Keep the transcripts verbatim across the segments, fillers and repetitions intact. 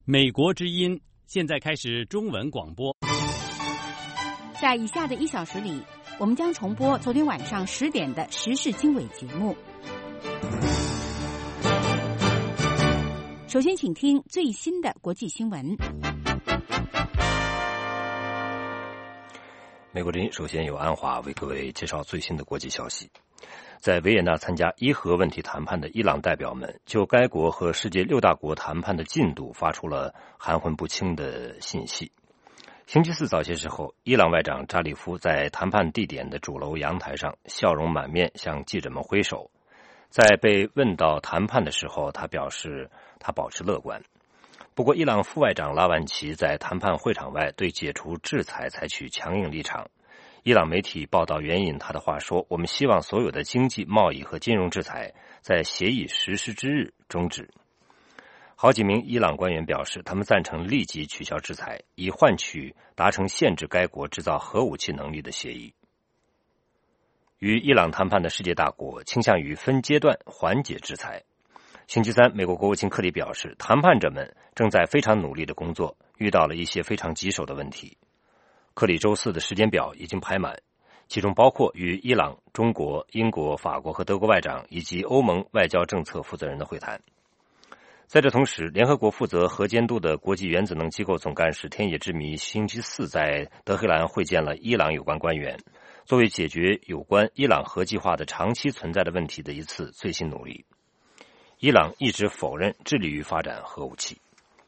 美国之音现在开始中文广播。 在以下的一小时里，我们将重播昨天晚上十点的时事经纬节目。首先，请听最新的国际新闻。 美国之音首先由安华为各位介绍最新的国际消息。在维也纳参加伊核问题谈判的伊朗代表们就该国和世界六大国谈判的进度发出了含混不清的信息。星期四早些时候，伊朗外长扎里夫在谈判地点的主楼阳台上笑容满面向记者们挥手。在被问到谈判的时候，他表示他保持乐观。不过伊朗副外长拉万齐在谈判会场外对解除制裁采取强硬立场。伊朗媒体报道援引他的话说，我们希望所有的经济、贸易和金融制裁在协议实施之日终止。好几名伊朗官员表示，他们赞成立即取消制裁，以换取达成限制该国制造核武器能力的协议。与伊朗谈判的世界大国倾向于分阶段缓解制裁。星期三，美国国务卿克里表示，谈判者们正在非常努力的工作，遇到了一些非常棘手的问题。克里周四的时间表已经排满，其中包括与伊朗、中国、英国、法国和德国外长以及欧盟外交政策负责人的会谈。在这同时，联合国负责核监督的国际原子能机构总干事天野之弥星期四在德黑兰会见了伊朗有关官员，作为解决有关伊朗核计划的长期存在的问题的一次最新努力。伊朗一直否认致力于发展核武器。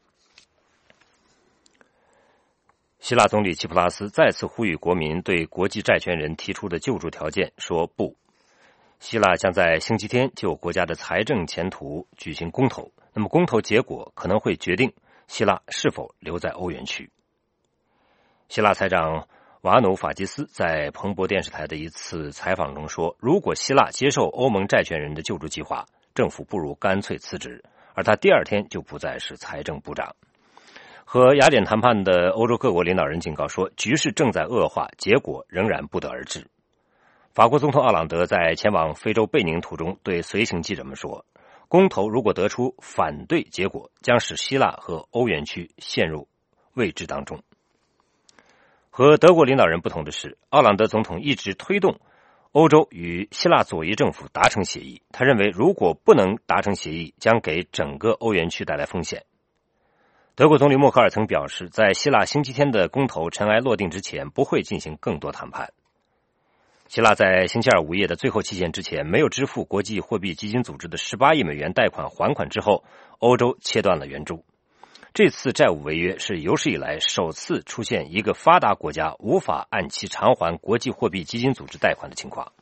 希腊总理齐普拉斯再次呼吁国民对国际债权人提出的救助条件说不。希腊将在星期天就国家的财政前途举行公投，那么公投结果可能会决定希腊是否留在欧元区。希腊财长瓦努法基斯在彭博电视台的一次采访中说，如果希腊接受欧盟债权人的救助计划，政府不如干脆辞职，而他第二天就不再是财政部长。和雅典谈判的欧洲各国领导人警告说，局势正在恶化，结果仍然不得而知。法国总统奥朗德在前往非洲贝宁途中对随行记者们说，公投如果得出反对结果，将使希腊和欧元区陷入未知当中。和德国领导人不同的是，奥朗德总统一直推动欧洲与希腊左翼政府达成协议，他认为如果不能达成协议，将给整个欧元区带来风险。德国总理默克尔曾表示，在希腊星期天的公投尘埃落定之前，不会进行更多谈判。希腊在星期二午夜的最后期限之前没有支付国际货币基金组织的十八亿美元贷款还款之后，欧洲切断了援助。这次债务违约是有史以来首次出现一个发达国家无法按期偿还国际货币基金组织贷款的情况。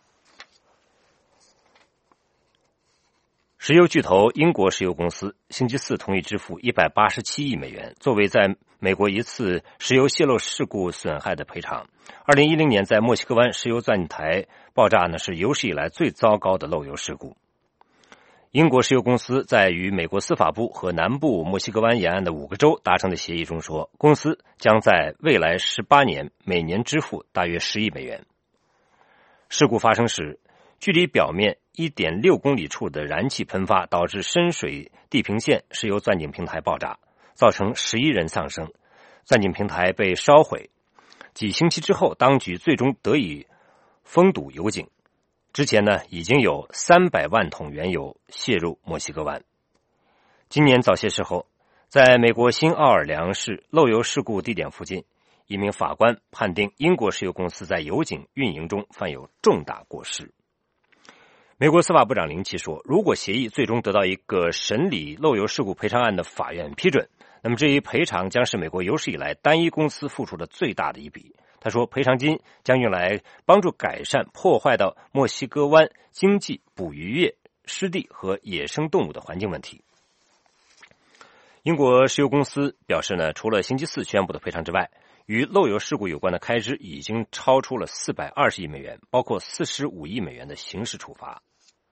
石油巨头英国石油公司星期四同意支付一百八十七亿美元，作为在美国一次石油泄漏事故损害的赔偿。二零一零年在墨西哥湾石油钻台爆炸呢，是有史以来最糟糕的漏油事故。英国石油公司在与美国司法部和南部墨西哥湾沿岸的五个州达成的协议中说，公司将在未来十八年每年支付大约十亿美元。事故发生时，距离表面 一点六公里处的燃气喷发，导致深水地平线石油钻井平台爆炸，造成十一人丧生，钻井平台被烧毁。几星期之后，当局最终得以封堵油井。之前呢，已经有三百万桶原油泄入墨西哥湾。今年早些时候，在美国新奥尔良市漏油事故地点附近，一名法官判定英国石油公司在油井运营中犯有重大过失。美国司法部长林奇说，如果协议最终得到一个审理漏油事故赔偿案的法院批准，那么这一赔偿将是美国有史以来单一公司付出的最大的一笔。他说，赔偿金将用来帮助改善破坏到墨西哥湾经济、捕鱼业、湿地和野生动物的环境问题。英国石油公司表示呢，除了星期四宣布的赔偿之外，与漏油事故有关的开支已经超出了四百二十亿美元，包括四十五亿美元的刑事处罚。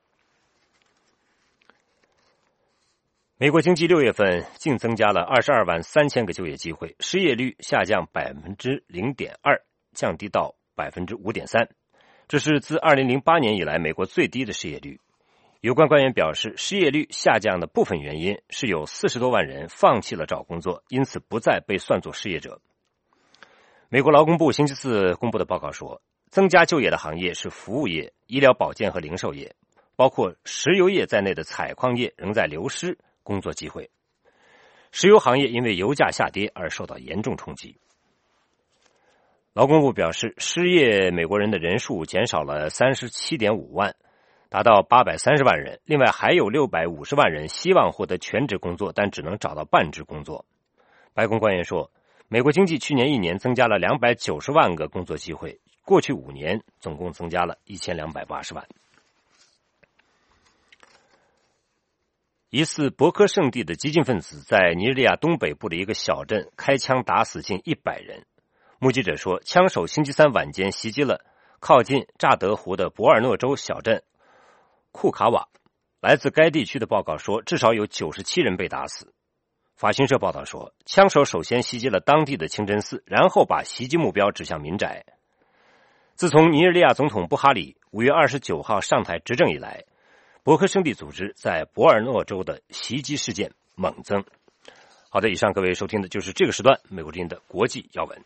美国经济六月份净增加了二十二万三千个就业机会，失业率下降百分之零点二，降低到百分之五点三，这是自二零零八年以来美国最低的失业率。 有关官员表示，失业率下降的部分原因是有四十多万人放弃了找工作，因此不再被算作失业者。美国劳工部星期四公布的报告说，增加就业的行业是服务业、医疗保健和零售业，包括石油业在内的采矿业仍在流失工作机会。石油行业因为油价下跌而受到严重冲击。劳工部表示，失业美国人的人数减少了 三十七点五万，达到八百三十万人，另外还有六百五十万人希望获得全职工作，但只能找到半职工作。白宫官员说，美国经济去年一年增加了两百九十万个工作机会，过去五年总共增加了一千两百八十万。疑似博科圣地的激进分子在尼日利亚东北部的一个小镇开枪打死近一百人。目击者说，枪手星期三晚间袭击了靠近乍得湖的博尔诺州小镇库卡瓦。来自该地区的报告说，至少有九十七人被打死。法新社报道说，枪手首先袭击了当地的清真寺，然后把袭击目标指向民宅。自从尼日利亚总统布哈里五月二十九号上台执政以来，博科圣地组织在博尔诺州的袭击事件猛增。好的，以上各位收听的就是这个时段美国之音的国际要闻。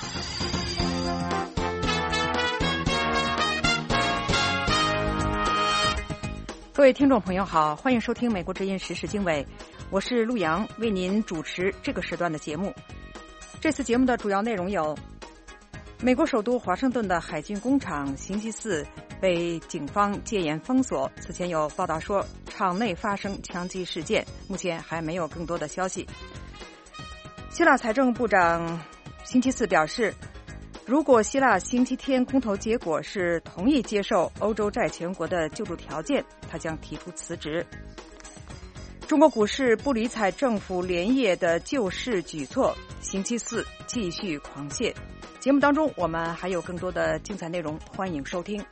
各位听众朋友好，欢迎收听美国之音时事经纬，我是陆洋，为您主持这个时段的节目。这次节目的主要内容有：美国首都华盛顿的海军工厂星期四被警方戒严封锁，此前有报道说厂内发生枪击事件，目前还没有更多的消息。希腊财政部长星期四表示，如果希腊星期天公投结果是同意接受欧洲债权国的救助条件，他将提出辞职。中国股市不理睬政府连夜的救市举措，星期四继续狂泻。节目当中我们还有更多的精彩内容，欢迎收听。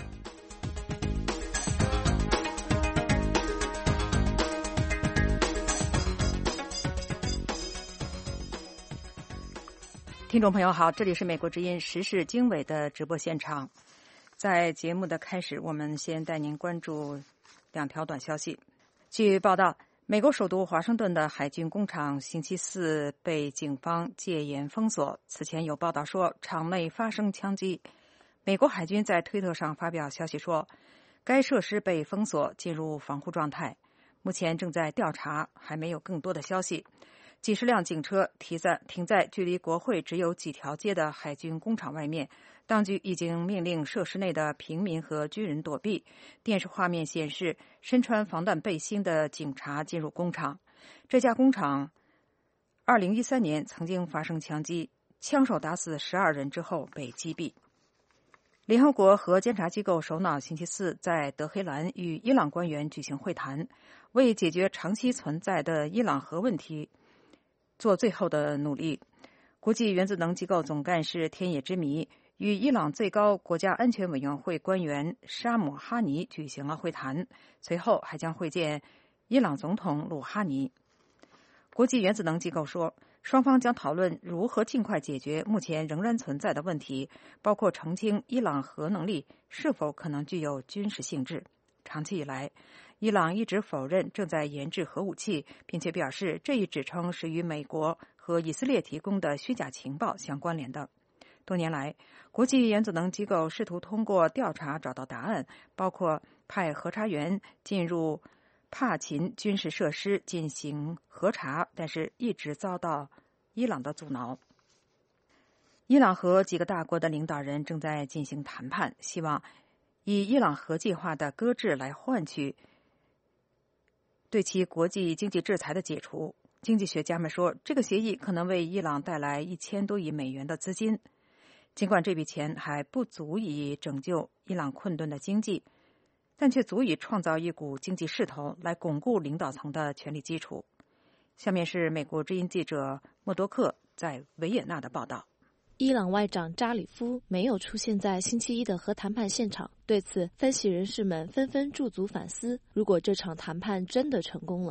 听众朋友好，这里是美国之音时事经纬的直播现场。在节目的开始，我们先带您关注两条短消息。据报道，美国首都华盛顿的海军工厂星期四被警方戒严封锁，此前有报道说厂内发生枪击。美国海军在推特上发表消息说，该设施被封锁，进入防护状态，目前正在调查，还没有更多的消息。几十辆警车停在停在距离国会只有几条街的海军工厂外面，当局已经命令设施内的平民和军人躲避。电视画面显示身穿防弹背心的警察进入工厂。这家工厂二零一三年曾经发生枪击，枪手打死十二人之后被击毙。联合国核监察机构首脑星期四在德黑兰与伊朗官员举行会谈，为解决长期存在的伊朗核问题做最后的努力。国际原子能机构总干事天野之弥与伊朗最高国家安全委员会官员沙姆哈尼举行了会谈，随后还将会见伊朗总统鲁哈尼。国际原子能机构说，双方将讨论如何尽快解决目前仍然存在的问题，包括澄清伊朗核能力是否可能具有军事性质。长期以来，伊朗一直否认正在研制核武器，并且表示这一指称是与美国和以色列提供的虚假情报相关联的。多年来，国际原子能机构试图通过调查找到答案，包括派核查员进入帕勤军事设施进行核查，但是一直遭到伊朗的阻挠。伊朗和几个大国的领导人正在进行谈判，希望以伊朗核计划的搁置来换取对其国际经济制裁的解除。经济学家们说，这个协议可能为伊朗带来一千多亿美元的资金，尽管这笔钱还不足以拯救伊朗困顿的经济，但却足以创造一股经济势头来巩固领导层的权力基础。下面是美国之音记者默多克在维也纳的报道。 伊朗外长扎里夫没有出现在星期一的核谈判现场，对此分析人士们纷纷驻足反思，如果这场谈判真的成功了，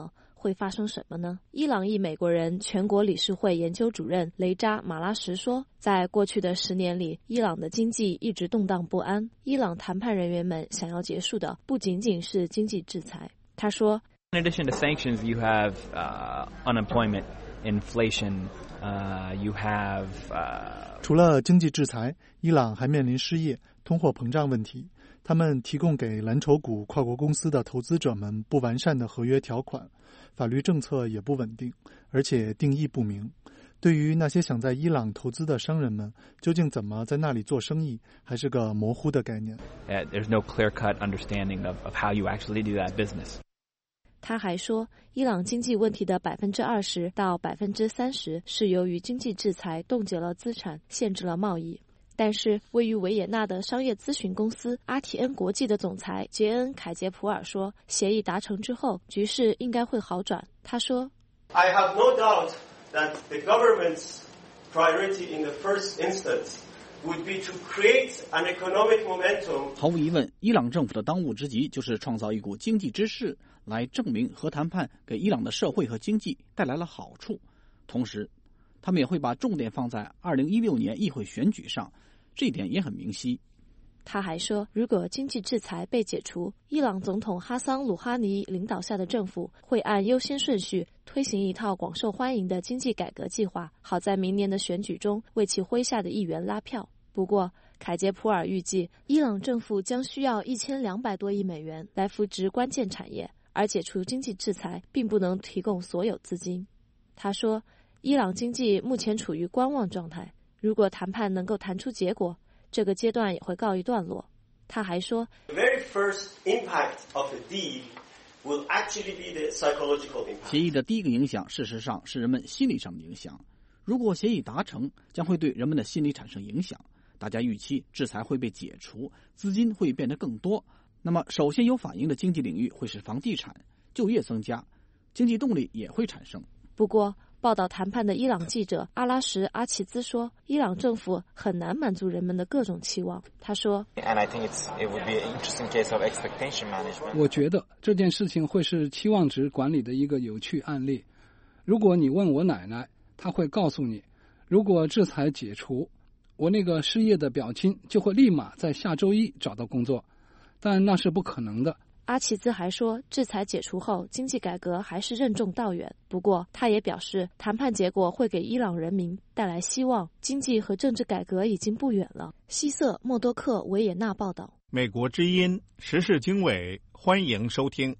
会发生什么呢？伊朗裔美国人全国理事会研究主任雷扎马拉什说，在过去的十年里，伊朗的经济一直动荡不安。伊朗谈判人员们想要结束的不仅仅是经济制裁。他说 In addition to sanctions, you have uh, unemployment, inflation, uh, you have... Uh... 除了经济制裁，伊朗还面临失业、通货膨胀问题。他们提供给蓝筹股跨国公司的投资者们不完善的合约条款，法律政策也不稳定，而且定义不明。对于那些想在伊朗投资的商人们，究竟怎么在那里做生意，还是个模糊的概念。 Uh, there's no clear-cut understanding of, of how you actually do that business. 他还说，伊朗经济问题的百分之二十到百分之三十是由于经济制裁冻结了资产，限制了贸易。但是，位于维也纳的商业咨询公司阿提恩国际的总裁杰恩·凯杰普尔说，协议达成之后，局势应该会好转。他说 I have no doubt that the government's priority in the first instance would be to create an economic momentum. 毫无疑问，伊朗政府的当务之急就是创造一股经济之势，来证明核谈判给伊朗的社会和经济带来了好处。同时，他们也会把重点放在二零一六年议会选举上，这一点也很明晰。 他还说，如果经济制裁被解除，伊朗总统哈桑·鲁哈尼领导下的政府会按优先顺序推行一套广受欢迎的经济改革计划，好在明年的选举中为其麾下的议员拉票。不过，凯杰普尔预计，伊朗政府将需要一千两百多亿美元来扶植关键产业，而解除经济制裁并不能提供所有资金。他说，伊朗经济目前处于观望状态，如果谈判能够谈出结果，这个阶段也会告一段落。他还说 The very first impact of a deal will actually be the psychological impact. 协议的第一个影响，事实上是人们心理上的影响。如果协议达成，将会对人们的心理产生影响。大家预期制裁会被解除，资金会变得更多。那么，首先有反应的经济领域会是房地产，就业增加，经济动力也会产生。 不过，报道谈判的伊朗记者阿拉什·阿齐兹说，伊朗政府很难满足人们的各种期望。他说 And I think it's, it would be an interesting case of expectation management. 我觉得这件事情会是期望值管理的一个有趣案例。如果你问我奶奶，她会告诉你，如果制裁解除，我那个失业的表亲就会立马在下周一找到工作，但那是不可能的。 阿齐兹还说，制裁解除后，经济改革还是任重道远。不过，他也表示，谈判结果会给伊朗人民带来希望，经济和政治改革已经不远了。希瑟·默多克维也纳报道。 美国之音时事经纬，欢迎收听。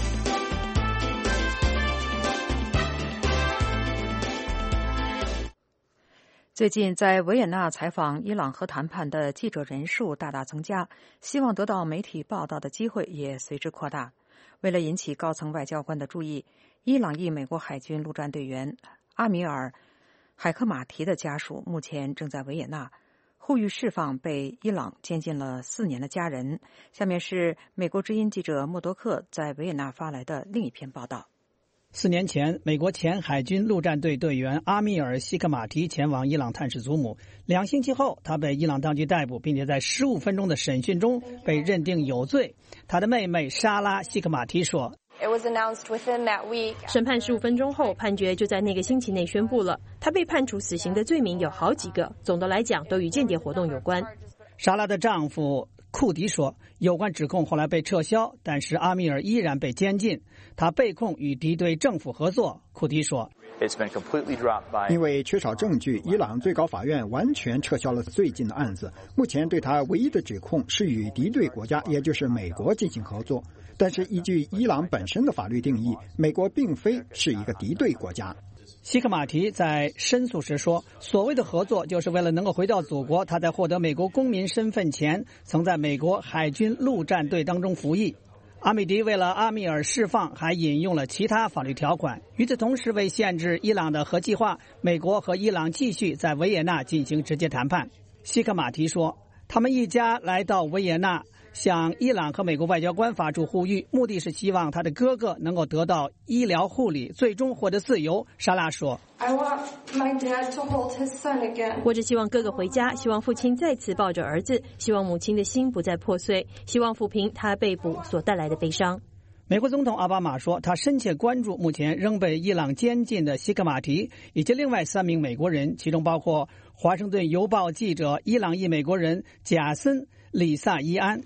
最近在维也纳采访伊朗核谈判的记者人数大大增加，希望得到媒体报道的机会也随之扩大。为了引起高层外交官的注意，伊朗裔美国海军陆战队员阿米尔·海克马提的家属目前正在维也纳，呼吁释放被伊朗监禁了四年的家人。下面是美国之音记者默多克在维也纳发来的另一篇报道。 四年前，美国前海军陆战队队员阿米尔·希克马提前往伊朗探视祖母。两星期后，他被伊朗当局逮捕，并且在十五分钟的审讯中被认定有罪。他的妹妹莎拉·希克马提说：“ 审判十五分钟后，判决就在那个星期内宣布了。他被判处死刑的罪名有好几个，总的来讲都与间谍活动有关。” 莎拉的丈夫库迪说，有关指控后来被撤销，但是阿米尔依然被监禁。他被控与敌对政府合作。库迪说， 因为缺少证据，伊朗最高法院完全撤销了最近的案子。目前对他唯一的指控是与敌对国家，也就是美国进行合作。但是依据伊朗本身的法律定义，美国并非是一个敌对国家。 希克马提在申诉时说，所谓的合作就是为了能够回到祖国。他在获得美国公民身份前，曾在美国海军陆战队当中服役。阿米迪为了阿米尔释放，还引用了其他法律条款。与此同时，为限制伊朗的核计划，美国和伊朗继续在维也纳进行直接谈判。希克马提说，他们一家来到维也纳，向伊朗和美国外交官发出呼吁，目的是希望他的哥哥能够得到医疗护理，最终获得自由。莎拉说， 我只希望哥哥回家，希望父亲再次抱着儿子，希望母亲的心不再破碎，希望抚平他被捕所带来的悲伤。 美国总统奥巴马说，他深切关注目前仍被伊朗监禁的西克马提以及另外三名美国人，其中包括华盛顿邮报记者、伊朗裔美国人贾森·里萨伊安。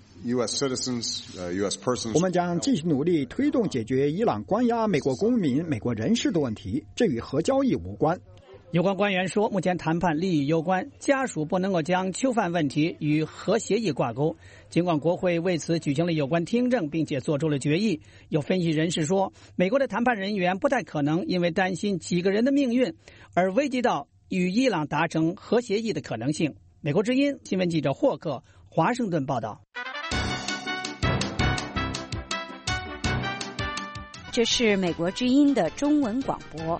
我们将继续努力推动解决伊朗关押美国公民、美国人士的问题，这与核交易无关。 有关官员说，目前谈判利益攸关，家属不能够将囚犯问题与核协议挂钩。尽管国会为此举行了有关听证，并且做出了决议，有分析人士说，美国的谈判人员不太可能因为担心几个人的命运而危及到与伊朗达成核协议的可能性。美国之音新闻记者霍克，华盛顿报道。 这是美国之音的中文广播。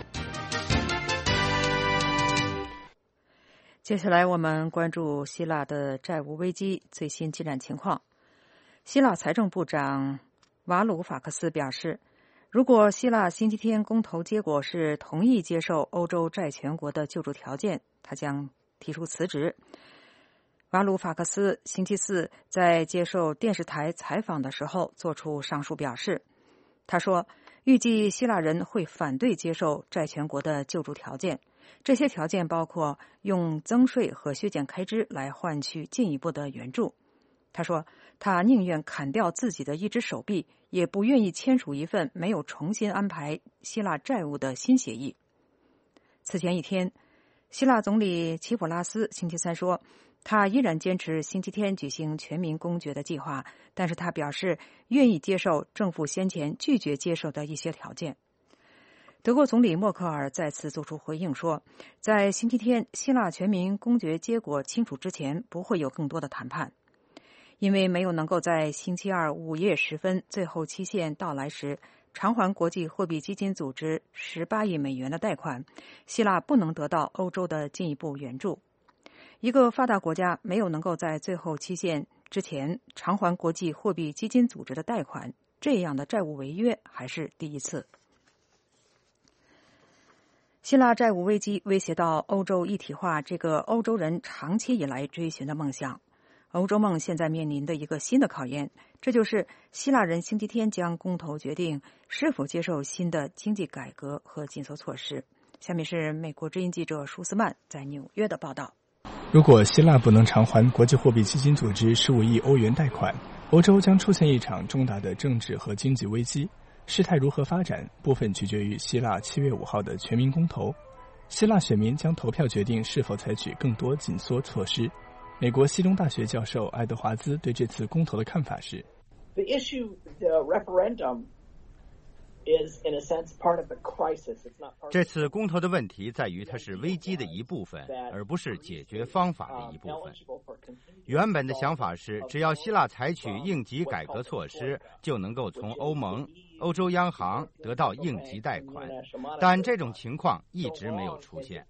接下来我们关注希腊的债务危机最新进展情况。希腊财政部长瓦鲁法克斯表示，如果希腊星期天公投结果是同意接受欧洲债权国的救助条件，他将提出辞职。瓦鲁法克斯星期四在接受电视台采访的时候做出上述表示。他说，预计希腊人会反对接受债权国的救助条件，这些条件包括用增税和削减开支来换取进一步的援助。他说，他宁愿砍掉自己的一只手臂，也不愿意签署一份没有重新安排希腊债务的新协议。此前一天，希腊总理齐普拉斯星期三说，他依然坚持星期天举行全民公决的计划，但是他表示愿意接受政府先前拒绝接受的一些条件。德国总理默克尔再次作出回应说，在星期天希腊全民公决结果清楚之前，不会有更多的谈判。因为没有能够在星期二午夜时分最后期限到来时偿还国际货币基金组织十八亿美元的贷款，希腊不能得到欧洲的进一步援助。一个发达国家没有能够在最后期限之前偿还国际货币基金组织的贷款，这样的债务违约还是第一次。希腊债务危机威胁到欧洲一体化这个欧洲人长期以来追寻的梦想。欧洲梦现在面临的一个新的考验，这就是希腊人星期天将公投决定是否接受新的经济改革和紧缩措施。下面是美国之音记者舒斯曼在纽约的报道。 如果希腊不能偿还国际货币基金组织十五亿欧元贷款，欧洲将出现一场重大的政治和经济危机。事态如何发展，部分取决于希腊七月五号的全民公投。希腊选民将投票决定是否采取更多紧缩措施。美国西东大学教授爱德华兹对这次公投的看法是 ：The issue, the referendum, is in a sense part of the crisis. It's not part of 这次公投的问题在于它是危机的一部分，而不是解决方法的一部分。原本的想法是，只要希腊采取应急改革措施，就能够从欧盟、欧洲央行得到应急贷款，但这种情况一直没有出现。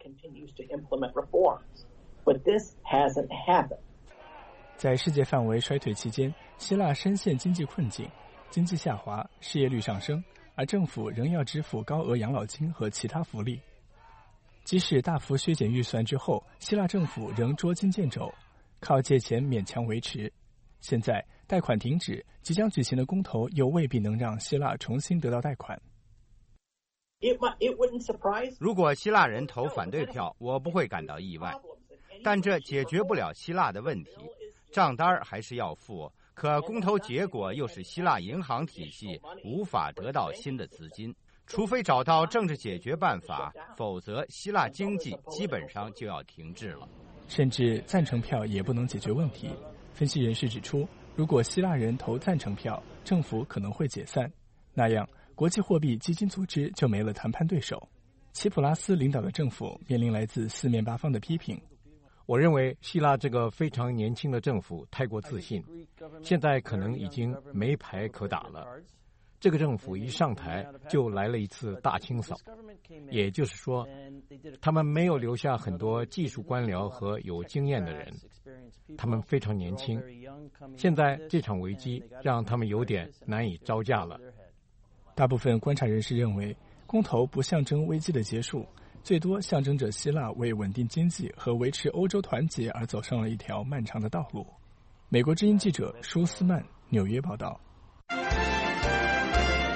But this hasn't happened. 在世界范围衰退期间，希腊深陷经济困境，经济下滑，失业率上升，而政府仍要支付高额养老金和其他福利。即使大幅削减预算之后，希腊政府仍捉襟见肘，靠借钱勉强维持。现在贷款停止，即将举行的公投又未必能让希腊重新得到贷款。 It, it wouldn't surprise. 如果希腊人投反对票，我不会感到意外。但这解决不了希腊的问题，账单还是要付，可公投结果又使希腊银行体系无法得到新的资金，除非找到政治解决办法，否则希腊经济基本上就要停滞了。 甚至赞成票也不能解决问题。分析人士指出，如果希腊人投赞成票，政府可能会解散，那样国际货币基金组织就没了谈判对手。齐普拉斯领导的政府面临来自四面八方的批评。 我认为希腊这个非常年轻的政府太过自信，现在可能已经没牌可打了。这个政府一上台就来了一次大清扫，也就是说，他们没有留下很多技术官僚和有经验的人，他们非常年轻。现在这场危机让他们有点难以招架了。 大部分观察人士认为，公投不象征危机的结束，最多象征着希腊为稳定经济和维持欧洲团结而走上了一条漫长的道路。美国之音记者舒斯曼纽约报道。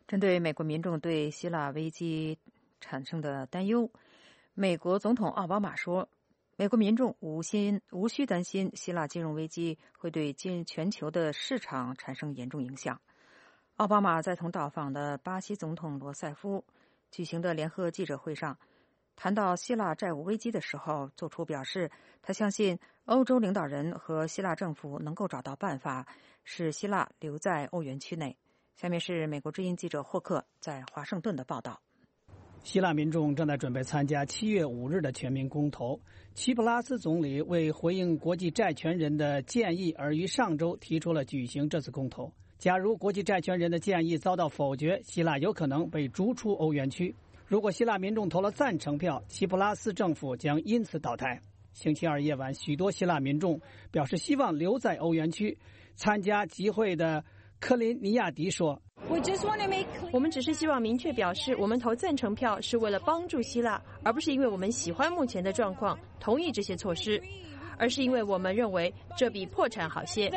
针对美国民众对希腊危机产生的担忧，美国总统奥巴马说，美国民众无心无需担心希腊金融危机会对金全球的市场产生严重影响。奥巴马在同到访的巴西总统罗塞夫举行的联合记者会上谈到希腊债务危机的时候，作出表示，他相信欧洲领导人和希腊政府能够找到办法，使希腊留在欧元区内。下面是美国之音记者霍克在华盛顿的报道。 希腊民众正在准备参加七月五日的全民公投。齐普拉斯总理为回应国际债权人的建议，而于上周提出了举行这次公投。假如国际债权人的建议遭到否决，希腊有可能被逐出欧元区。如果希腊民众投了赞成票，齐普拉斯政府将因此倒台。星期二夜晚，许多希腊民众表示希望留在欧元区。参加集会的科林尼亚迪说， 我们只是希望明确表示，我们投赞成票是为了帮助希腊，而不是因为我们喜欢目前的状况，同意这些措施，而是因为我们认为这比破产好些。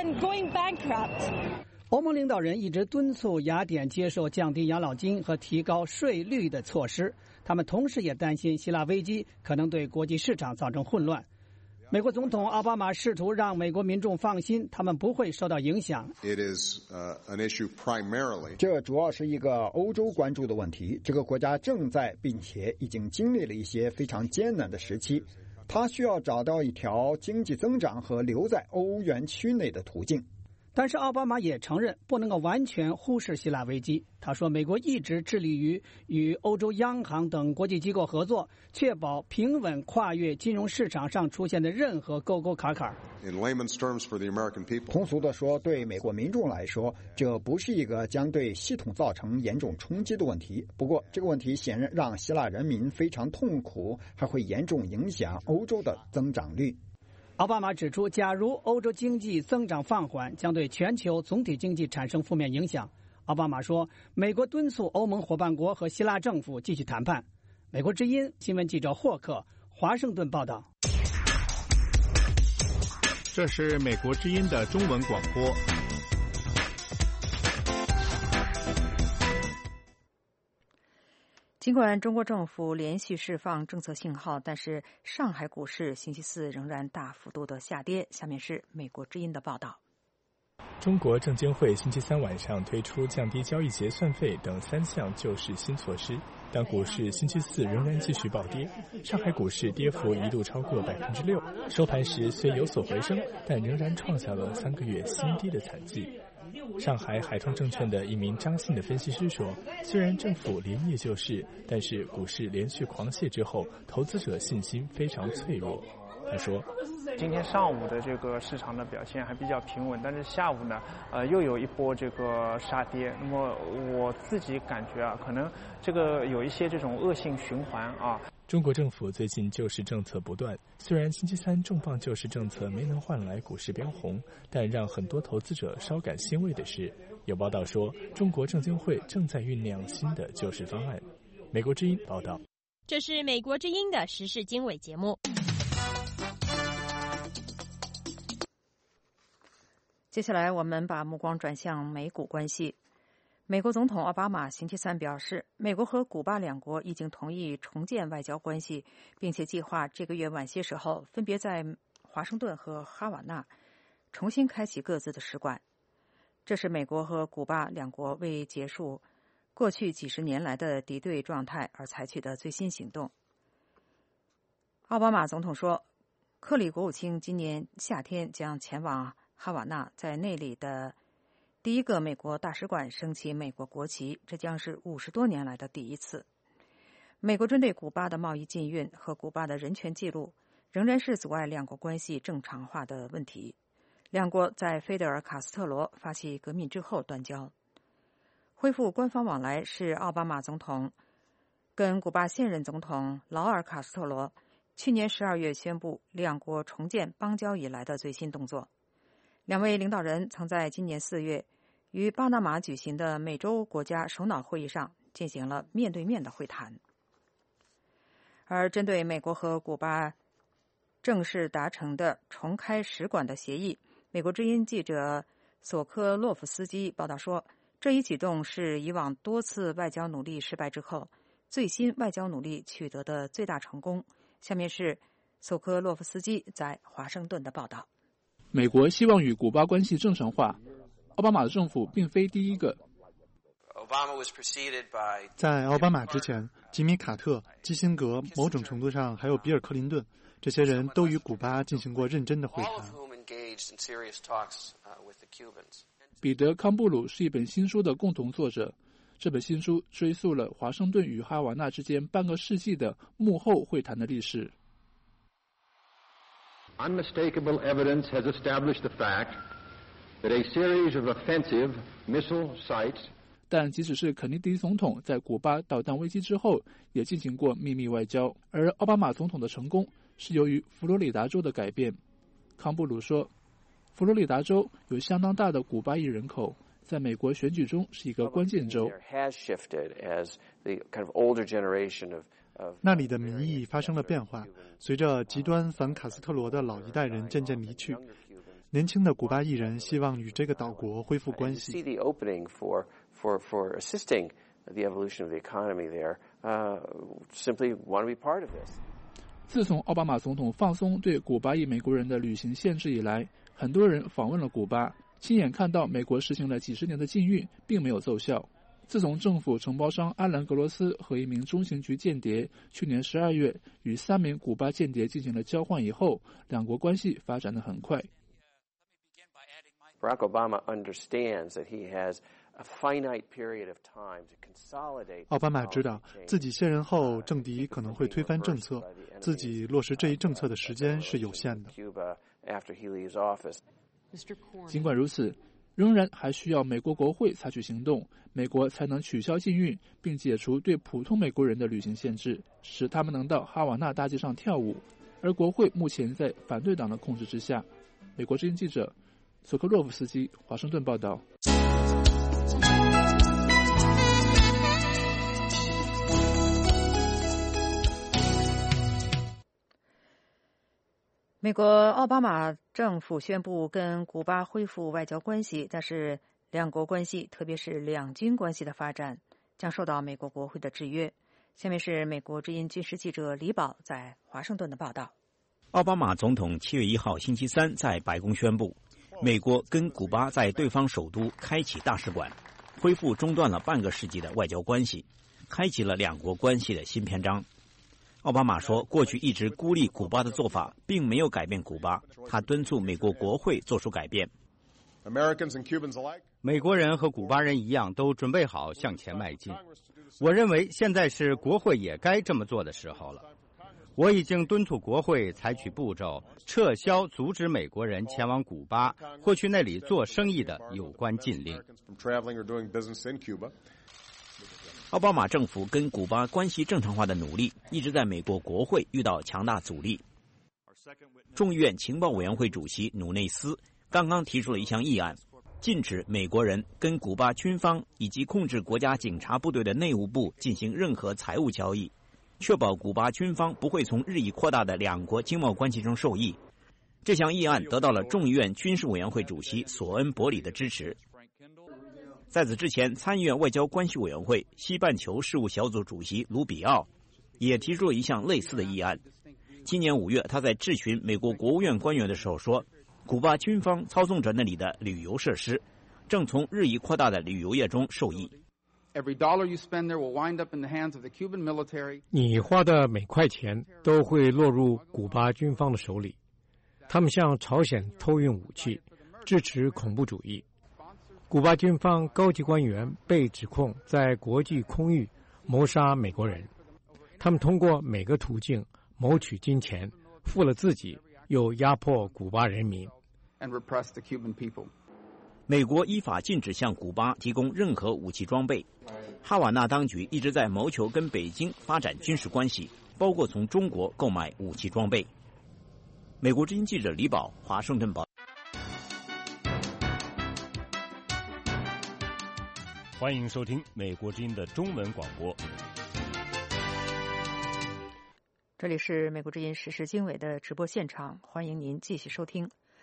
欧盟领导人一直敦促雅典接受降低养老金和提高税率的措施，他们同时也担心希腊危机可能对国际市场造成混乱。美国总统奥巴马试图让美国民众放心，他们不会受到影响。 It is, uh, an issue primarily. 这主要是一个欧洲关注的问题。这个国家正在并且已经经历了一些非常艰难的时期，它需要找到一条经济增长和留在欧元区内的途径。 但是奥巴马也承认不能够完全忽视希腊危机。他说，美国一直致力于与欧洲央行等国际机构合作，确保平稳跨越金融市场上出现的任何沟沟坎坎。 In layman's terms for the American people. 通俗地说，对美国民众来说，这不是一个将对系统造成严重冲击的问题。不过，这个问题显然让希腊人民非常痛苦，还会严重影响欧洲的增长率。 奥巴马指出，假如欧洲经济增长放缓，将对全球总体经济产生负面影响。奥巴马说，美国敦促欧盟伙伴国和希腊政府继续谈判。美国之音新闻记者霍克，华盛顿报道。 这是美国之音的中文广播。 尽管中国政府连续释放政策信号，但是上海股市星期四仍然大幅度的下跌。下面是美国之音的报道。 中国证监会星期三晚上推出降低交易结算费等三项救市新措施，但股市星期四仍然继续暴跌。上海股市跌幅一度超过百分之六，收盘时虽有所回升，但仍然创下了三个月新低的惨绩。上海海通证券的一名张姓的分析师说，虽然政府连夜救市，但是股市连续狂泻之后，投资者信心非常脆弱。他说， 今天上午的这个市场的表现还比较平稳，但是下午呢，呃，又有一波这个杀跌。那么我自己感觉啊，可能这个有一些这种恶性循环啊。 中国政府最近救市政策不断，虽然星期三重磅救市政策没能换来股市飙红，但让很多投资者稍感欣慰的是，有报道说中国证监会正在酝酿新的救市方案。美国之音报道。 这是美国之音的时事经纬节目。 接下来我们把目光转向美古关系。美国总统奥巴马星期三表示，美国和古巴两国已经同意重建外交关系，并且计划这个月晚些时候分别在华盛顿和哈瓦那重新开启各自的使馆。这是美国和古巴两国为结束过去几十年来的敌对状态而采取的最新行动。奥巴马总统说，克里国务卿今年夏天将前往哈瓦那，在那里的第一个美国大使馆升起美国国旗，这将是五十多年来的第一次。美国针对古巴的贸易禁运和古巴的人权记录仍然是阻碍两国关系正常化的问题。两国在菲德尔·卡斯特罗发起革命之后断交。恢复官方往来是奥巴马总统跟古巴现任总统劳尔·卡斯特罗去年十二月宣布两国重建邦交以来的最新动作。两位领导人曾在今年四月于巴拿马举行的美洲国家首脑会议上进行了面对面的会谈。而针对美国和古巴正式达成的重开使馆的协议，美国之音记者索科洛夫斯基报道说， 这一举动是以往多次外交努力失败之后，最新外交努力取得的最大成功。下面是索科洛夫斯基在华盛顿的报道。 美国希望与古巴关系正常化，奥巴马的政府并非第一个。 在奥巴马之前，吉米·卡特、基辛格，某种程度上还有比尔·克林顿，这些人都与古巴进行过认真的会谈。 彼得·康布鲁是一本新书的共同作者，这本新书追溯了华盛顿与哈瓦那之间半个世纪的幕后会谈的历史。 Unmistakable evidence has established the fact that a series of offensive missile sites 但即使是肯尼迪总统在古巴导弹危机之后也进行过秘密外交，而奥巴马总统的成功是由于佛罗里达州的改变。康布鲁说，佛罗里达州有相当大的古巴裔人口，在美国选举中是一个关键州。 那里的民意发生了变化，随着极端反卡斯特罗的老一代人渐渐离去，年轻的古巴裔人希望与这个岛国恢复关系。 For, for assisting the evolution of the economy there, uh, simply want to be part of this. 自从奥巴马总统放松对古巴裔美国人的旅行限制以来，很多人访问了古巴，亲眼看到美国实行了几十年的禁运并没有奏效。自从政府承包商阿兰格罗斯和一名中情局间谍去年十二月与三名古巴间谍进行了交换以后，两国关系发展得很快。 Barack Obama understands that he has a finite period of time to consolidate. 奥巴马知道自己卸任后政敌可能会推翻政策，自己落实这一政策的时间是有限的。 尽管如此，仍然还需要美国国会采取行动，美国才能取消禁运并解除对普通美国人的旅行限制，使他们能到哈瓦那大街上跳舞。而国会目前在反对党的控制之下。美国之音记者索科洛夫斯基华盛顿报道。 美国奥巴马政府宣布跟古巴恢复外交关系，但是两国关系，特别是两军关系的发展将受到美国国会的制约。下面是美国之音军事记者李宝在华盛顿的报道。 奥巴马总统七月一号星期三在白宫宣布，美国跟古巴在对方首都开启大使馆，恢复中断了半个世纪的外交关系，开启了两国关系的新篇章。奥巴马说，过去一直孤立古巴的做法并没有改变古巴，他敦促美国国会做出改变。 美国人和古巴人一样，都准备好向前迈进。我认为现在是国会也该这么做的时候了。我已经敦促国会采取步骤，撤销阻止美国人前往古巴或去那里做生意的有关禁令。 奥巴马政府跟古巴关系正常化的努力一直在美国国会遇到强大阻力。众议院情报委员会主席努内斯刚刚提出了一项议案，禁止美国人跟古巴军方以及控制国家警察部队的内务部进行任何财务交易，确保古巴军方不会从日益扩大的两国经贸关系中受益。这项议案得到了众议院军事委员会主席索恩·伯里的支持。在此之前，参议院外交关系委员会西半球事务小组主席卢比奥也提出了一项类似的议案。今年五月，他在质询美国国务院官员的时候说，古巴军方操纵着那里的旅游设施，正从日益扩大的旅游业中受益。 你花的每块钱都会落入古巴军方的手里，他们向朝鲜偷运武器，支持恐怖主义。古巴军方高级官员被指控在国际空域谋杀美国人，他们通过每个途径谋取金钱，富了自己，又压迫古巴人民。 美国依法禁止向古巴提供任何武器装备。哈瓦那当局一直在谋求跟北京发展军事关系，包括从中国购买武器装备。美国之音记者李宝华盛顿报。 欢迎收听美国之音的中文广播。 这里是美国之音时事经纬的直播现场，欢迎您继续收听。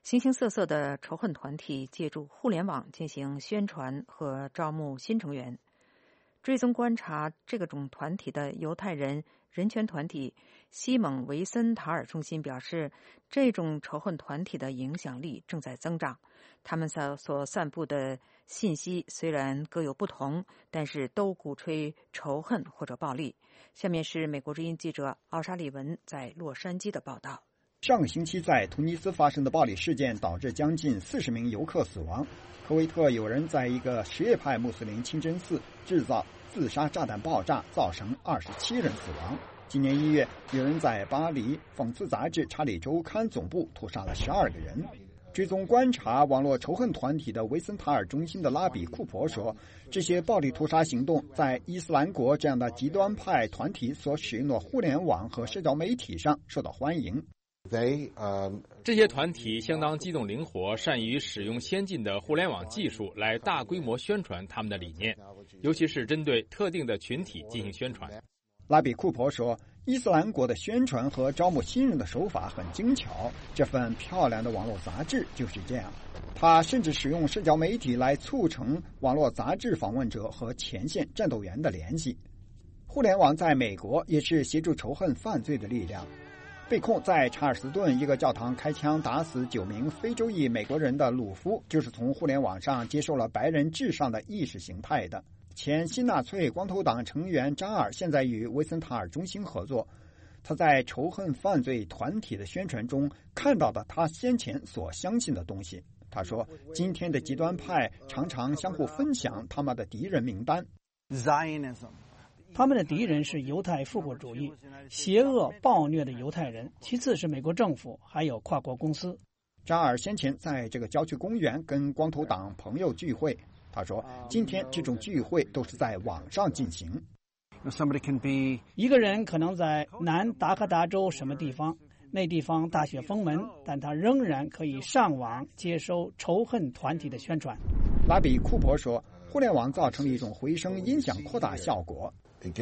形形色色的仇恨团体借助互联网进行宣传和招募新成员。追踪观察这个种团体的犹太人人权团体西蒙维森塔尔中心表示，这种仇恨团体的影响力正在增长。他们所所散布的信息虽然各有不同，但是都鼓吹仇恨或者暴力。下面是美国之音记者奥沙利文在洛杉矶的报道。 上个星期在突尼斯发生的暴力事件导致将近四十名游客死亡。科威特有人在一个什叶派穆斯林清真寺制造自杀炸弹爆炸，造成二十七人死亡。今年一月，有人在巴黎讽刺杂志《查理周刊》总部屠杀了十二个人。追踪观察网络仇恨团体的维森塔尔中心的拉比库珀说，这些暴力屠杀行动在伊斯兰国这样的极端派团体所使用的互联网和社交媒体上受到欢迎。 这些团体相当机动灵活，善于使用先进的互联网技术来大规模宣传他们的理念，尤其是针对特定的群体进行宣传。 拉比库珀说，伊斯兰国的宣传和招募新人的手法很精巧，这份漂亮的网络杂志就是这样。他甚至使用社交媒体来促成网络杂志访问者和前线战斗员的联系。互联网在美国也是协助仇恨犯罪的力量。被控在查尔斯顿一个教堂开枪打死九名非洲裔美国人的鲁夫，就是从互联网上接受了白人至上的意识形态的。前新纳粹光头党成员扎尔现在与维森塔尔中心合作，他在仇恨犯罪团体的宣传中看到的他先前所相信的东西。他说，今天的极端派常常相互分享他们的敌人名单。 他们的敌人是犹太复国主义、邪恶暴虐的犹太人，其次是美国政府，还有跨国公司。 扎尔先前在这个郊区公园跟光头党朋友聚会，他说，今天这种聚会都是在网上进行。 一个人可能在南达科达州什么地方，那地方大雪封门，但他仍然可以上网接收仇恨团体的宣传。 拉比库珀说，互联网造成了一种回声音响扩大效果。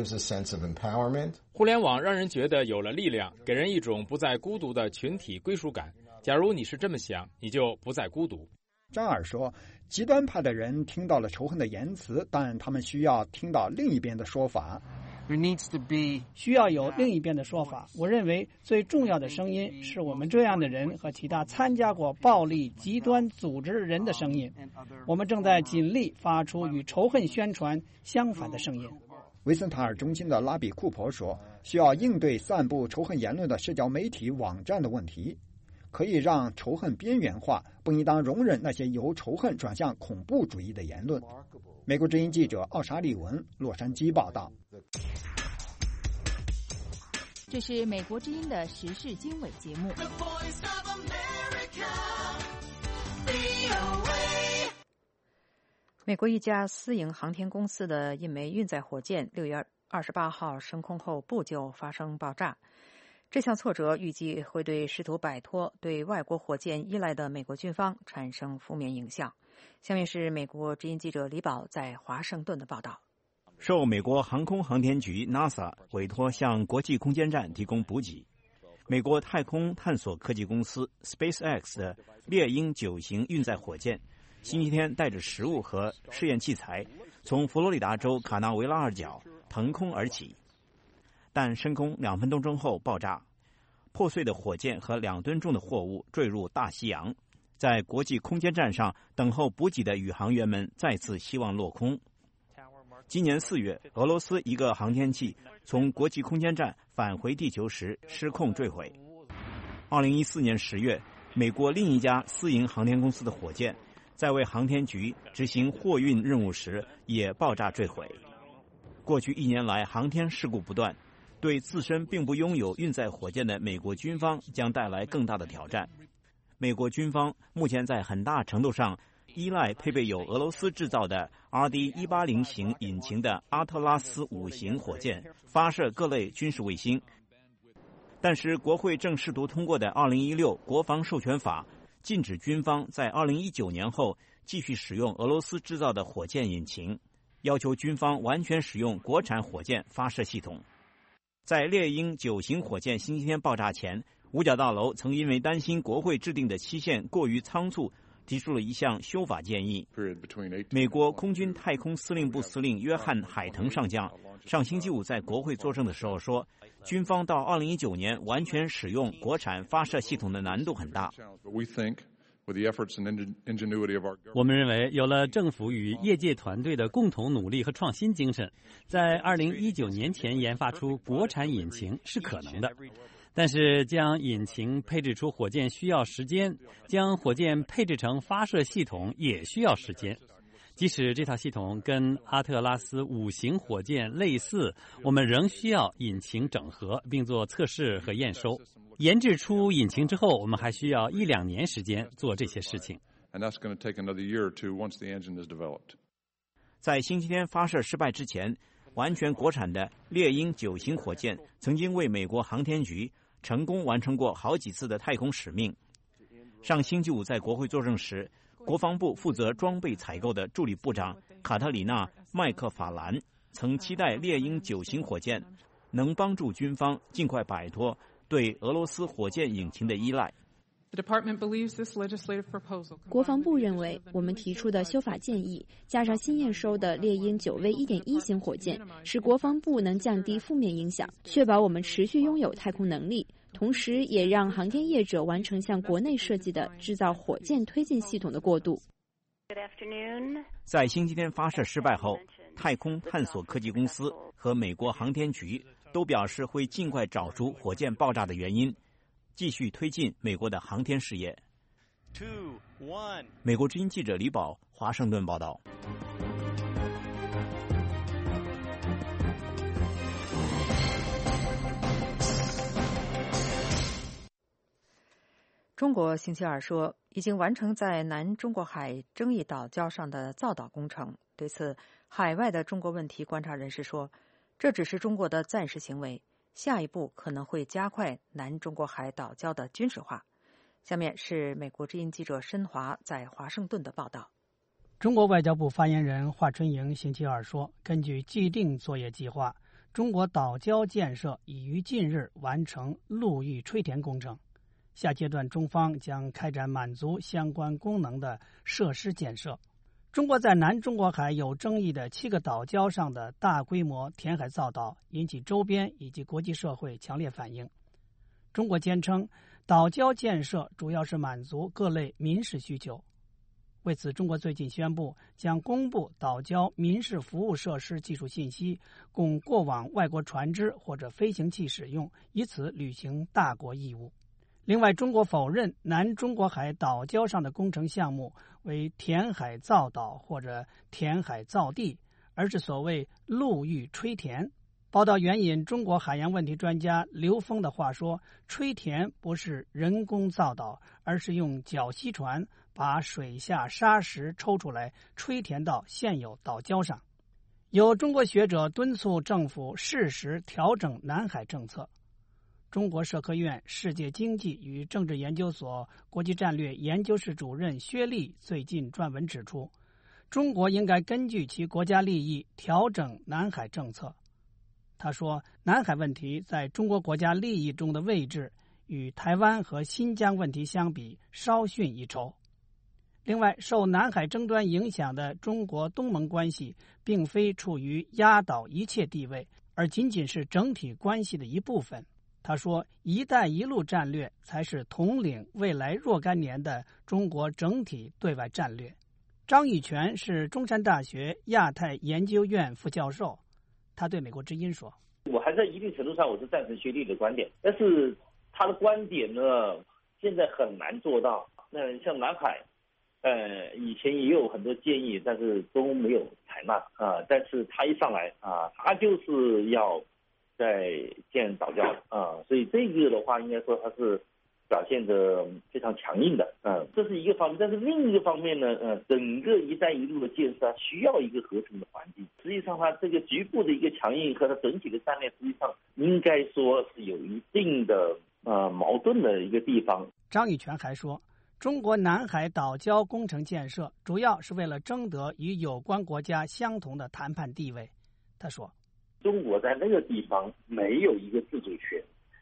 互联网让人觉得有了力量，给人一种不再孤独的群体归属感。假如你是这么想，你就不再孤独。 扎尔说，极端派的人听到了仇恨的言辞，但他们需要听到另一边的说法。 需要有另一边的说法。我认为最重要的声音是我们这样的人和其他参加过暴力极端组织人的声音。我们正在尽力发出与仇恨宣传相反的声音。 维森塔尔中心的拉比库珀说，需要应对散布仇恨言论的社交媒体网站的问题，可以让仇恨边缘化，不应当容忍那些由仇恨转向恐怖主义的言论。美国之音记者奥沙利文，洛杉矶报道。 这是美国之音的时事经纬节目。 美国一家私营航天公司的一枚运载火箭六月二十八号升空后不久发生爆炸。这项挫折预计会对试图摆脱对外国火箭依赖的美国军方产生负面影响。下面是美国之音记者李宝在华盛顿的报道。 受美国航空航天局 NASA 委托向国际空间站提供补给，美国太空探索科技公司 SpaceX 的猎鹰九型运载火箭星期天带着食物和试验器材从佛罗里达州卡纳维拉尔角腾空而起，但升空两分多钟后爆炸，破碎的火箭和两吨重的货物坠入大西洋。在国际空间站上等候补给的宇航员们再次希望落空。今年四月，俄罗斯一个航天器从国际空间站返回地球时失控坠毁。二零一四年十月，美国另一家私营航天公司的火箭在为航天局执行货运任务时也爆炸坠毁。过去一年来，航天事故不断，对自身并不拥有运载火箭的美国军方将带来更大的挑战。美国军方目前在很大程度上依赖配备有俄罗斯制造的 R D 一八零 型引擎的阿特拉斯五型火箭发射各类军事卫星。但是国会正试图通过的二零一六国防授权法禁止军方在二零一九年后继续使用俄罗斯制造的火箭引擎，要求军方完全使用国产火箭发射系统。在猎鹰九型火箭星期天爆炸前， 五角大楼曾因为担心国会制定的期限过于仓促，提出了一项修法建议。美国空军太空司令部司令约翰·海腾上将上星期五在国会作证的时候说，军方到二零一九年完全使用国产发射系统的难度很大。 我们认为，有了政府与业界团队的共同努力和创新精神，在二零一九年前研发出国产引擎是可能的。但是，将引擎配置出火箭需要时间，将火箭配置成发射系统也需要时间。即使这套系统跟阿特拉斯五型火箭类似，我们仍需要引擎整合，并做测试和验收。研制出引擎之后，我们还需要一两年时间做这些事情。 在星期天发射失败之前，完全国产的猎鹰九型火箭曾经为美国航天局成功完成过好几次的太空使命。上星期五在国会作证时，国防部负责装备采购的助理部长卡特里娜·麦克法兰曾期待猎鹰九型火箭能帮助军方尽快摆脱对俄罗斯火箭引擎的依赖。 国防部认为，我们提出的修法建议，加上新验收的猎鹰 九 V 一点一 型火箭，使国防部能降低负面影响，确保我们持续拥有太空能力，同时也让航天业者完成向国内设计的制造火箭推进系统的过渡。 在星期天发射失败后，太空探索科技公司和美国航天局都表示会尽快找出火箭爆炸的原因，继续推进美国的航天事业。美国之音记者李宝，华盛顿报道。 中国星期二说，已经完成在南中国海争议岛礁上的造岛工程。对此，海外的中国问题观察人士说，这只是中国的暂时行为，下一步可能会加快南中国海岛礁的军事化。下面是美国之音记者申华在华盛顿的报道。 中国外交部发言人华春莹星期二说，根据既定作业计划，中国岛礁建设已于近日完成陆域吹填工程，下阶段中方将开展满足相关功能的设施建设。中国在南中国海有争议的七个岛礁上的大规模填海造岛，引起周边以及国际社会强烈反应。中国坚称，岛礁建设主要是满足各类民事需求。为此，中国最近宣布将公布岛礁民事服务设施技术信息，供过往外国船只或者飞行器使用，以此履行大国义务。另外，中国否认南中国海岛礁上的工程项目为填海造岛或者填海造地，而是所谓陆域吹填。报道援引中国海洋问题专家刘峰的话说，吹填不是人工造岛，而是用绞吸船把水下沙石抽出来，吹填到现有岛礁上。有中国学者敦促政府适时调整南海政策。中国社科院世界经济与政治研究所国际战略研究室主任薛立最近撰文指出，中国应该根据其国家利益调整南海政策。他说，南海问题在中国国家利益中的位置与台湾和新疆问题相比稍逊一筹。另外，受南海争端影响的中国东盟关系并非处于压倒一切地位，而仅仅是整体关系的一部分。他说，一带一路战略才是统领未来若干年的中国整体对外战略。张宇全是中山大学亚太研究院副教授，他对美国之音说， 我还在一定程度上我是赞成薛立的观点，但是他的观点呢现在很难做到。那像南海呃，以前也有很多建议，但是都没有采纳啊、呃。但是他一上来啊、呃，他就是要在建岛礁啊、呃，所以这个的话，应该说他是表现得非常强硬的啊、呃，这是一个方面。但是另一个方面呢，呃，整个“一带一路”的建设需要一个合成的环境。实际上，它这个局部的一个强硬和它整体的战略，实际上应该说是有一定的呃矛盾的一个地方。 张宇全还说，中国南海岛礁工程建设主要是为了争得与有关国家相同的谈判地位。他说， 中国在那个地方没有一个自主权，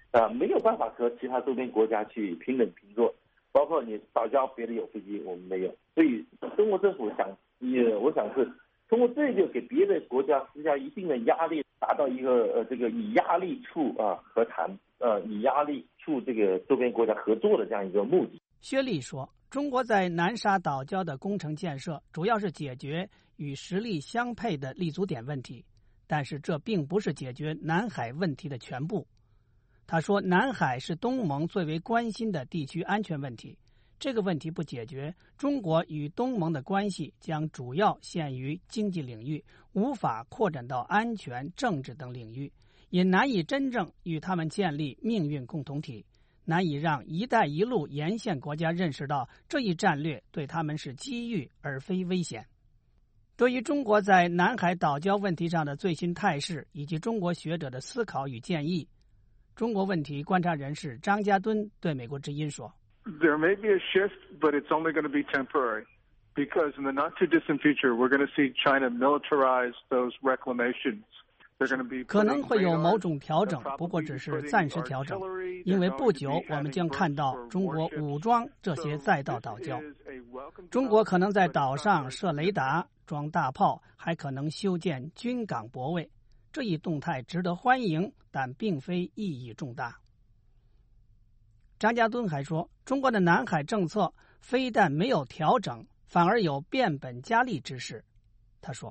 啊，没有办法和其他周边国家去平等平坐。包括你岛礁别的有飞机，我们没有，所以中国政府想，也我想是通过这个给别的国家施加一定的压力，达到一个呃这个以压力促啊和谈，呃以压力促这个周边国家合作的这样一个目的。 薛立说，中国在南沙岛礁的工程建设主要是解决与实力相配的立足点问题，但是这并不是解决南海问题的全部。他说，南海是东盟最为关心的地区安全问题，这个问题不解决，中国与东盟的关系将主要限于经济领域，无法扩展到安全、政治等领域，也难以真正与他们建立命运共同体，难以让“一带一路”沿线国家认识到这一战略对他们是机遇而非危险。对于中国在南海岛礁问题上的最新态势以及中国学者的思考与建议，中国问题观察人士张家敦对美国之音说 There may be a shift, but it's only going to be temporary. Because in the not too distant future, we're going to see China militarize those reclamations. 可能会有某种调整，不过只是暂时调整，因为不久我们将看到中国武装这些再造岛礁。中国可能在岛上设雷达、装大炮，还可能修建军港泊位。这一动态值得欢迎，但并非意义重大。张家敦还说，中国的南海政策非但没有调整，反而有变本加厉之势。他说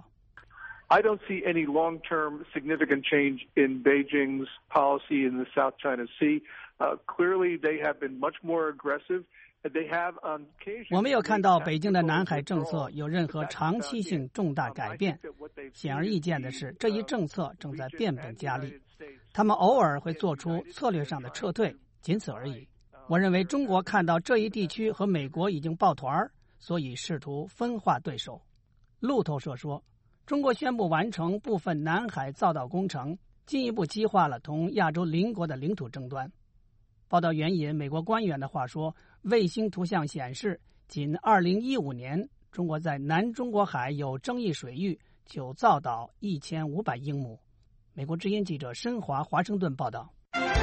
I don't see any long-term significant change in Beijing's policy in the South China Sea. Uh, clearly, they have been much more aggressive. They have on occasion. 我没有看到北京的南海政策有任何长期性重大改变。显而易见的是，这一政策正在变本加厉。他们偶尔会做出策略上的撤退，仅此而已。我认为中国看到这一地区和美国已经抱团，所以试图分化对手。路透社说，中国宣布完成部分南海造岛工程，进一步激化了同亚洲邻国的领土争端。报道援引美国官员的话说，卫星图像显示，仅二零一五年，中国在南中国海有争议水域就造岛一千五百英亩。美国之音记者申华华盛顿报道。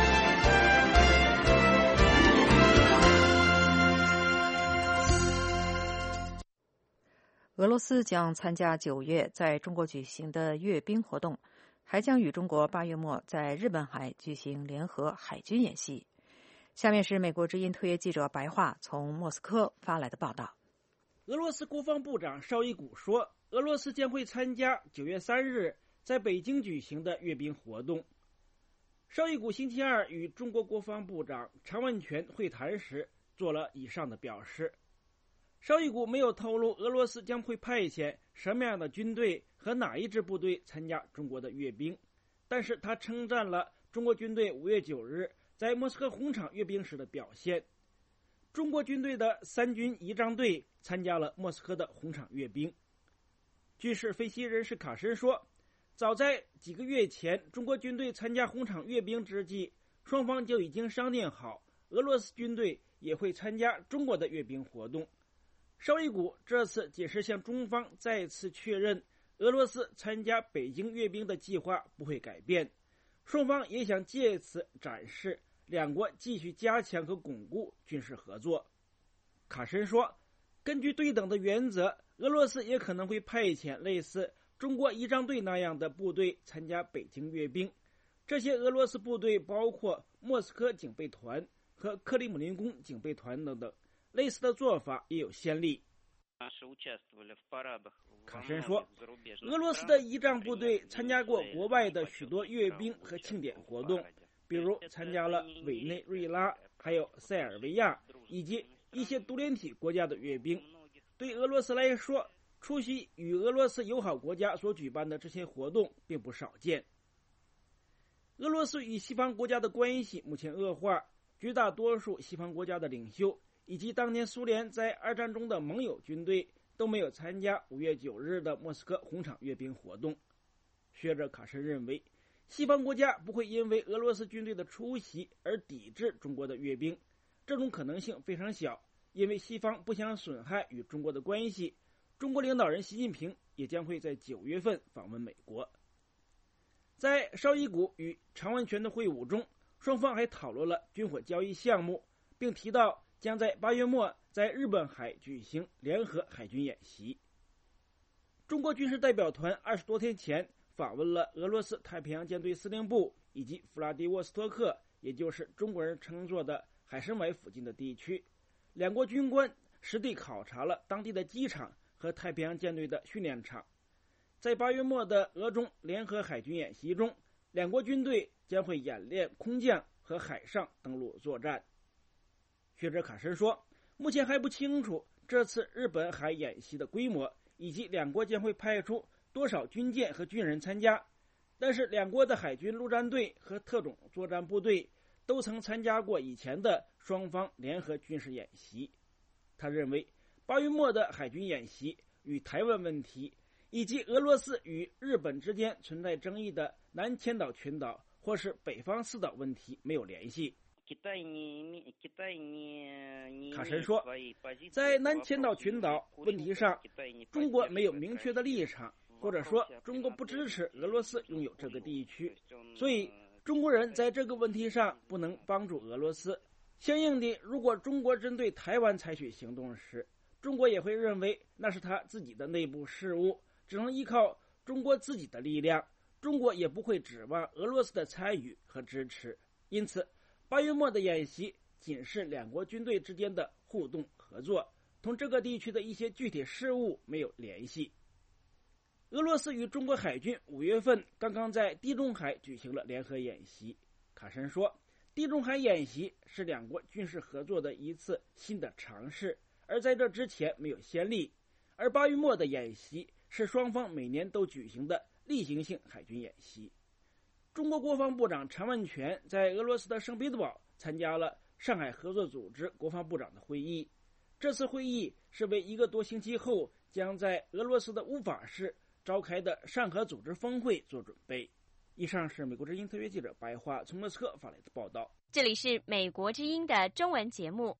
俄罗斯将参加九月在中国举行的阅兵活动，还将与中国八月末在日本海举行联合海军演习。下面是美国之音特约记者白桦从莫斯科发来的报道。 俄罗斯国防部长绍伊古说，俄罗斯将会参加九月三日在北京举行的阅兵活动。绍伊古星期二与中国国防部长常万全会谈时做了以上的表示。绍伊古没有透露俄罗斯将会派遣什么样的军队和哪一支部队参加中国的阅兵，但是他称赞了中国军队五月九日在莫斯科红场阅兵时的表现。中国军队的三军仪仗队参加了莫斯科的红场阅兵。军事分析人士卡申说，早在几个月前中国军队参加红场阅兵之际，双方就已经商定好俄罗斯军队也会参加中国的阅兵活动。绍伊古这次仅是向中方再次确认俄罗斯参加北京阅兵的计划不会改变，双方也想借此展示两国继续加强和巩固军事合作。卡申说，根据对等的原则，俄罗斯也可能会派遣类似中国仪仗队那样的部队参加北京阅兵。这些俄罗斯部队包括莫斯科警备团和克里姆林宫警备团等等，类似的做法也有先例。卡申说，俄罗斯的仪仗部队参加过国外的许多阅兵和庆典活动，比如参加了委内瑞拉、还有塞尔维亚以及一些独联体国家的阅兵。对俄罗斯来说，出席与俄罗斯友好国家所举办的这些活动并不少见。俄罗斯与西方国家的关系目前恶化，绝大多数西方国家的领袖以及当年苏联在二战中的盟友军队都没有参加五月九日的莫斯科红场阅兵活动。学者卡申认为，西方国家不会因为俄罗斯军队的出席而抵制中国的阅兵，这种可能性非常小，因为西方不想损害与中国的关系。中国领导人习近平也将会在九月份访问美国。在绍伊古与常万全的会晤中， 双方还讨论了军火交易项目，并提到将在八月末在日本海举行联合海军演习。中国军事代表团二十多天前访问了俄罗斯太平洋舰队司令部以及弗拉迪沃斯托克，也就是中国人称作的海参崴附近的地区。两国军官实地考察了当地的机场和太平洋舰队的训练场。在八月末的俄中联合海军演习中，两国军队将会演练空降和海上登陆作战。学者卡申说，目前还不清楚这次日本海演习的规模，以及两国将会派出多少军舰和军人参加，但是两国的海军陆战队和特种作战部队都曾参加过以前的双方联合军事演习。他认为八月末的海军演习与台湾问题以及俄罗斯与日本之间存在争议的南千岛群岛或是北方四岛问题没有联系。卡申说，在南千岛群岛问题上，中国没有明确的立场，或者说中国不支持俄罗斯拥有这个地区，所以中国人在这个问题上不能帮助俄罗斯。相应的，如果中国针对台湾采取行动时，中国也会认为那是他自己的内部事务，只能依靠中国自己的力量，中国也不会指望俄罗斯的参与和支持。因此八月末的演习仅是两国军队之间的互动合作，同这个地区的一些具体事务没有联系。俄罗斯与中国海军五月份刚刚在地中海举行了联合演习。卡申说，地中海演习是两国军事合作的一次新的尝试，而在这之前没有先例。而八月末的演习是双方每年都举行的例行性海军演习。中国国防部长常万全在俄罗斯的圣彼得堡参加了上海合作组织国防部长的会议。这次会议是为一个多星期后将在俄罗斯的乌法市召开的上合组织峰会做准备。以上是美国之音特约记者白桦从莫斯科发来的报道。 这里是美国之音的中文节目。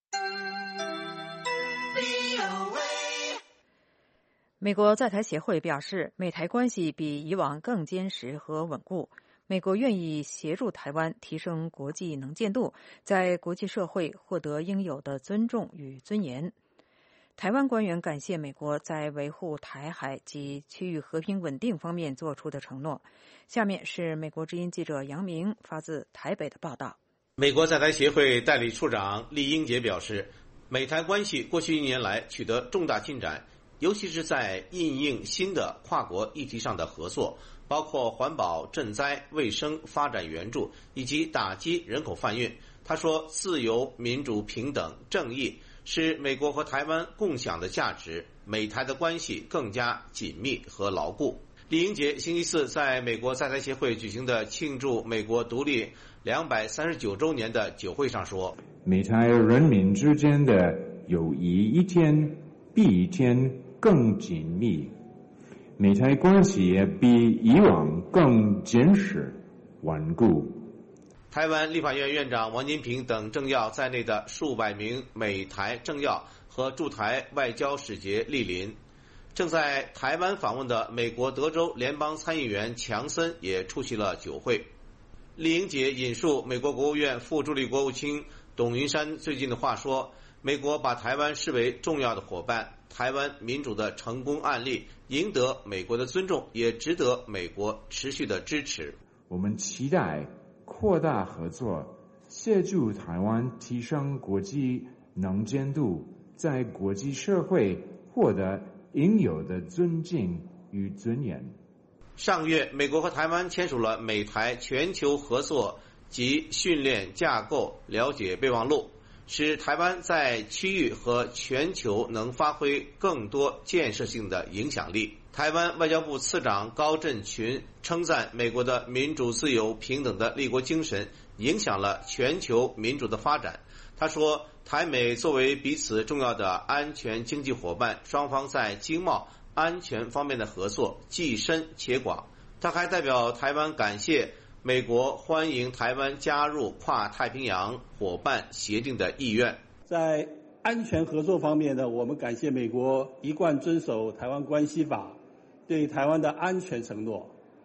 美国在台协会表示，美台关系比以往更坚实和稳固。美国愿意协助台湾提升国际能见度，在国际社会获得应有的尊重与尊严。台湾官员感谢美国在维护台海及区域和平稳定方面做出的承诺。下面是美国之音记者杨明发自台北的报道。 美国在台协会代理处长厉英杰表示，美台关系过去一年来取得重大进展，尤其是在因应新的跨国议题上的合作，包括环保、赈灾、卫生、发展援助以及打击人口贩运。他说，自由、民主、平等、正义是美国和台湾共享的价值，美台的关系更加紧密和牢固。李英杰星期四在美国在台协会举行的庆祝美国独立两百三十九周年的酒会上说， 美台人民之间的友谊一天比一天更紧密，美台关系也比以往更坚实稳固。 台湾立法院院长王金平等政要在内的数百名美台政要和驻台外交使节莅临。正在台湾访问的美国德州联邦参议员强森也出席了酒会。厉英杰引述美国国务院副助理国务卿董云山最近的话说，美国把台湾视为重要的伙伴，台湾民主的成功案例赢得美国的尊重，也值得美国持续的支持。 我们期待扩大合作，协助台湾提升国际能见度，在国际社会获得应有的尊敬与尊严。 上月，美国和台湾签署了美台全球合作及训练架构了解备忘录，使台湾在区域和全球能发挥更多建设性的影响力。台湾外交部次长高振群称赞美国的民主、自由、平等的立国精神影响了全球民主的发展。他说，台美作为彼此重要的安全经济伙伴，双方在经贸安全方面的合作既深且广。他还代表台湾感谢美国欢迎台湾加入跨太平洋伙伴协定的意愿。 在安全合作方面呢，我们感谢美国一贯遵守台湾关系法对台湾的安全承诺。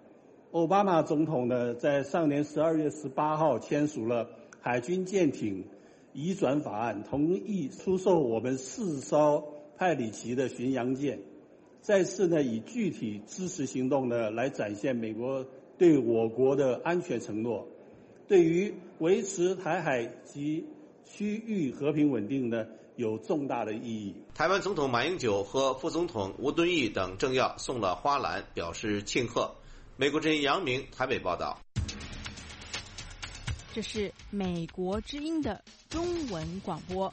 奥巴马总统呢，在上年十二月十八号签署了海军舰艇移转法案，同意出售我们四艘派里奇的巡洋舰，再次呢以具体支持行动呢来展现美国对我国的安全承诺，对于维持台海及区域和平稳定呢有重大的意义。 台湾总统马英九和副总统吴敦义等政要送了花篮表示庆贺。美国之音杨明台北报道。 这是美国之音的中文广播。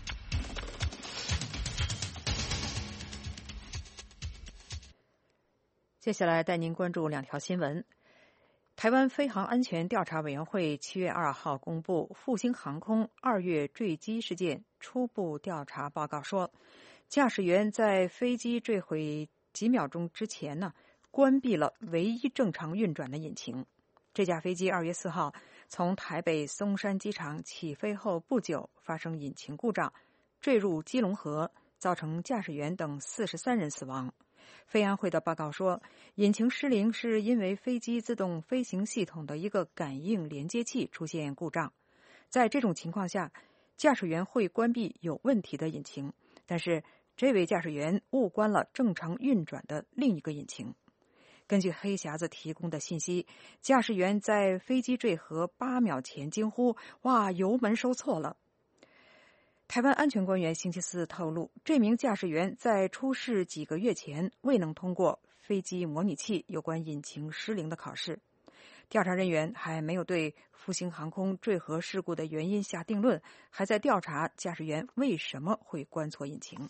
接下来带您关注两条新闻。台湾飞航安全调查委员会七月二号公布复兴航空二月坠机事件初步调查报告说，驾驶员在飞机坠毁几秒钟之前呢，关闭了唯一正常运转的引擎。这架飞机二月四号从台北松山机场起飞后不久发生引擎故障，坠入基隆河，造成驾驶员等四十三人死亡。飞安会的报告说，引擎失灵是因为飞机自动飞行系统的一个感应连接器出现故障。在这种情况下，驾驶员会关闭有问题的引擎，但是这位驾驶员误关了正常运转的另一个引擎。根据黑匣子提供的信息，驾驶员在飞机坠河八秒前惊呼：“哇，油门收错了！”台湾安全官员星期四透露，这名驾驶员在出事几个月前未能通过飞机模拟器有关引擎失灵的考试。调查人员还没有对复兴航空坠河事故的原因下定论，还在调查驾驶员为什么会关错引擎。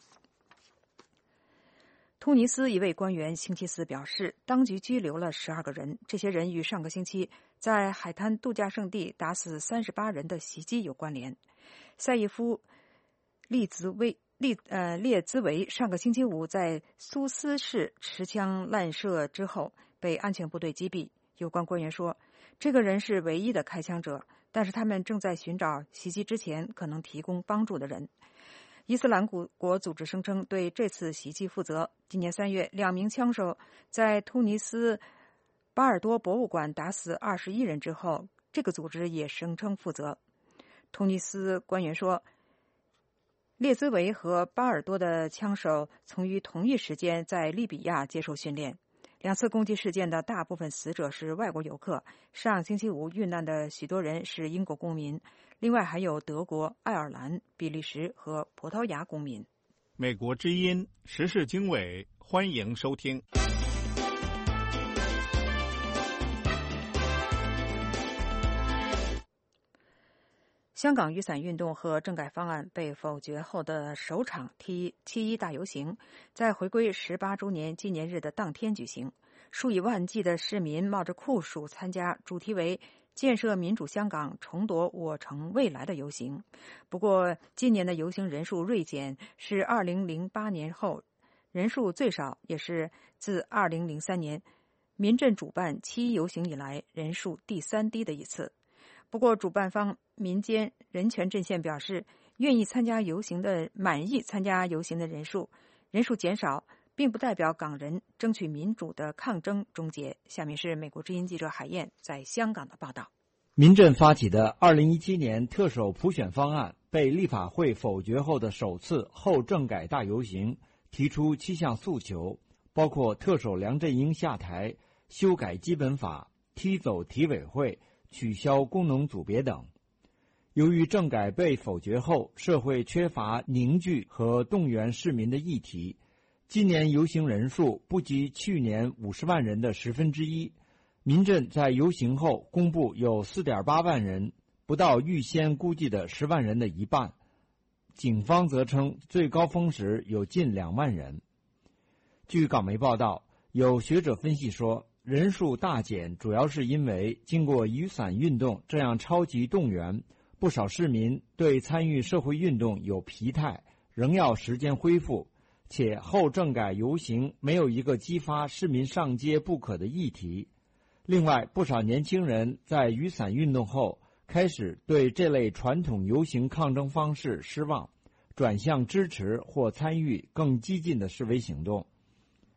突尼斯一位官员星期四表示，当局拘留了十二个人，这些人与上个星期在海滩度假胜地打死三十八人的袭击有关联。赛义夫利兹威利呃列兹维上个星期五在苏斯市持枪滥射之后被安全部队击毙。有关官员说，这个人是唯一的开枪者，但是他们正在寻找袭击之前可能提供帮助的人。伊斯兰国组织声称对这次袭击负责。今年三月，两名枪手在突尼斯巴尔多博物馆打死二十一人之后，这个组织也声称负责。突尼斯官员说，列兹维和巴尔多的枪手曾于同一时间在利比亚接受训练。两次攻击事件的大部分死者是外国游客，上星期五遇难的许多人是英国公民，另外还有德国、爱尔兰、比利时和葡萄牙公民。 美国之音时事经纬，欢迎收听。 香港雨伞运动和政改方案被否决后的首场七一大游行，在回归十八周年纪念日的当天举行。数以万计的市民冒着酷暑参加主题为建设民主香港，重夺我城未来的游行。不过今年的游行人数锐减，是二零零八年后人数最少，也是自二零零三年民阵主办七一游行以来人数第三低的一次。不过主办方民间人权阵线表示，愿意参加游行的满意参加游行的人数人数减少，并不代表港人争取民主的抗争终结。下面是美国之音记者海燕在香港的报道。 民阵发起的二零一七年特首普选方案被立法会否决后的首次后政改大游行，提出七项诉求，包括特首梁振英下台、修改基本法、踢走体委会、取消功能组别等。由于政改被否决后，社会缺乏凝聚和动员市民的议题，今年游行人数不及去年五十万人的十分之一。民阵在游行后公布有 四点八万人，不到预先估计的十万人的一半。警方则称最高峰时有近两万人。据港媒报道，有学者分析说，人数大减主要是因为经过雨伞运动这样超级动员，不少市民对参与社会运动有疲态，仍要时间恢复，且后政改游行没有一个激发市民上街不可的议题。另外，不少年轻人在雨伞运动后开始对这类传统游行抗争方式失望，转向支持或参与更激进的示威行动。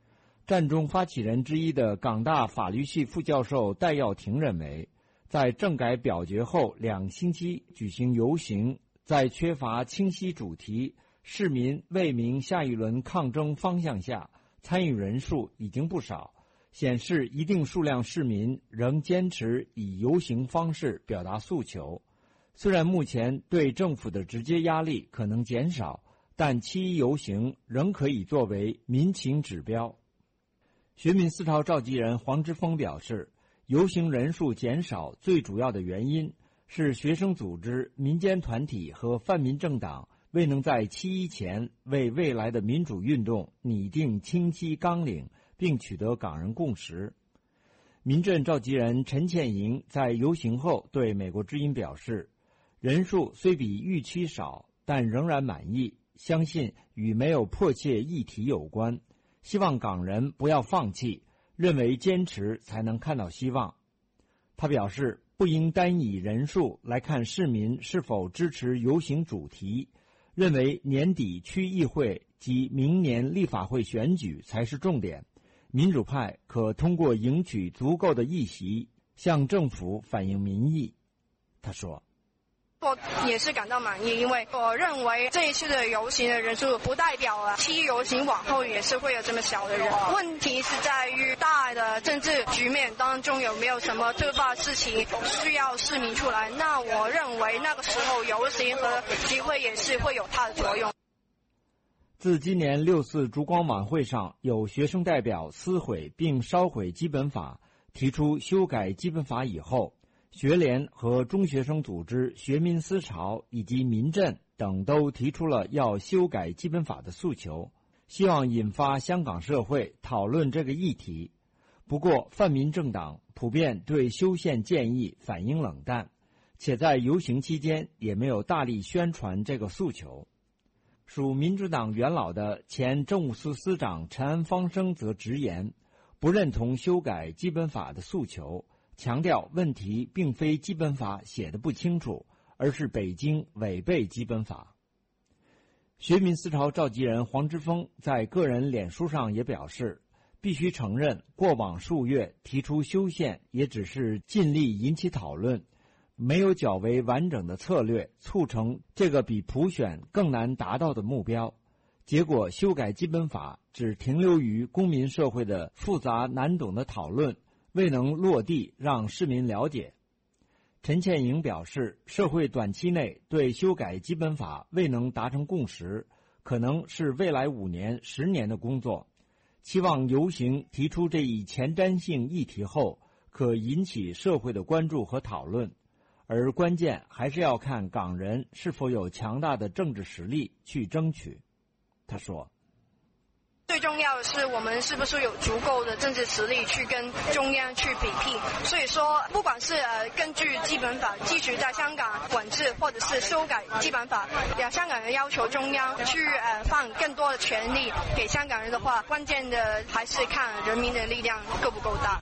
战中发起人之一的港大法律系副教授戴耀廷认为，在政改表决后两星期举行游行，在缺乏清晰主题、市民为明下一轮抗争方向下，参与人数已经不少，显示一定数量市民仍坚持以游行方式表达诉求。虽然目前对政府的直接压力可能减少，但七一游行仍可以作为民情指标。学民思潮召集人黄之锋表示，游行人数减少最主要的原因是学生组织、民间团体和泛民政党未能在七一前为未来的民主运动拟定清晰纲领，并取得港人共识。民阵召集人陈倩莹在游行后对美国之音表示，人数虽比预期少，但仍然满意，相信与没有迫切议题有关，希望港人不要放弃，认为坚持才能看到希望。他表示，不应单以人数来看市民是否支持游行主题，认为年底区议会及明年立法会选举才是重点，民主派可通过赢取足够的议席向政府反映民意。他说， 我也是感到满意，因为我认为这一次的游行的人数不代表了七一游行往后也是会有这么小的人。问题是在于大的政治局面当中有没有什么突发事情需要市民出来，那我认为那个时候游行和集会也是会有它的作用。 自今年六四烛光晚会上有学生代表撕毁并烧毁基本法，提出修改基本法以后，学联和中学生组织学民思潮以及民阵等都提出了要修改基本法的诉求，希望引发香港社会讨论这个议题。不过泛民政党普遍对修宪建议反应冷淡，且在游行期间也没有大力宣传这个诉求。属民主党元老的前政务司司长陈安方生则直言，不认同修改基本法的诉求，强调问题并非基本法写得不清楚，而是北京违背基本法。学民思潮召集人黄之锋在个人脸书上也表示，必须承认过往数月提出修宪也只是尽力引起讨论，没有较为完整的策略促成这个比普选更难达到的目标，结果修改基本法只停留于公民社会的复杂难懂的讨论，未能落地让市民了解。陈倩莹表示，社会短期内对修改基本法未能达成共识，可能是未来五年、十年的工作，期望游行提出这一前瞻性议题后，可引起社会的关注和讨论。而关键还是要看港人是否有强大的政治实力去争取。他说， 最重要的是我们是不是有足够的政治实力去跟中央去比拼。所以说不管是呃根据基本法继续在香港管制，或者是修改基本法，让香港人要求中央去呃放更多的权利给香港人的话，关键的还是看人民的力量够不够大。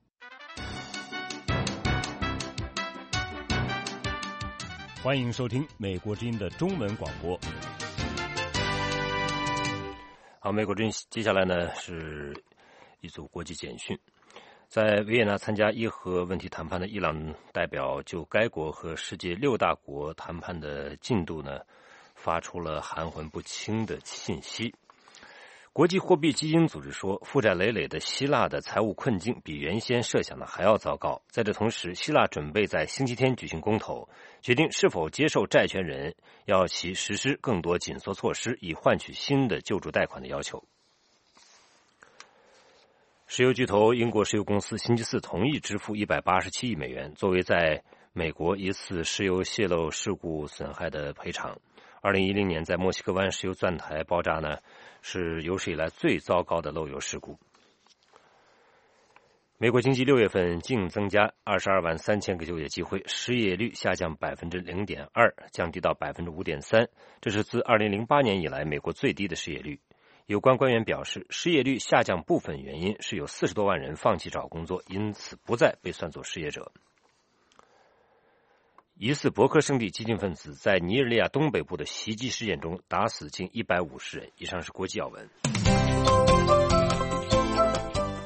欢迎收听美国之音的中文广播。好，美国之音接下来呢是一组国际简讯。在维也纳参加伊核问题谈判的伊朗代表就该国和世界六大国谈判的进度呢发出了含混不清的信息。国际货币基金组织说，负债累累的希腊的财务困境比原先设想的还要糟糕。在这同时，希腊准备在星期天举行公投，决定是否接受债权人要其实施更多紧缩措施，以换取新的救助贷款的要求。石油巨头英国石油公司星期四同意支付一百八十七亿美元，作为在美国一次石油泄漏事故损害的赔偿。二零一零年在墨西哥湾石油钻台爆炸呢，是有史以来最糟糕的漏油事故。美国经济六月份净增加二十二万三千个就业机会，失业率下降百分之零点二，降低到百分之五点三，这是自二零零八年以来美国最低的失业率。有关官员表示，失业率下降部分原因是有四十多万人放弃找工作，因此不再被算作失业者。疑似博克圣地激进分子在尼日利亚东北部的袭击事件中打死近一百五十人。以上是国际要闻。